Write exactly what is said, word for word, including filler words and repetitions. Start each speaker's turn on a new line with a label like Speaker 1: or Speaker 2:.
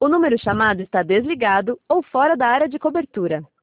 Speaker 1: O número chamado está desligado ou fora da área de cobertura.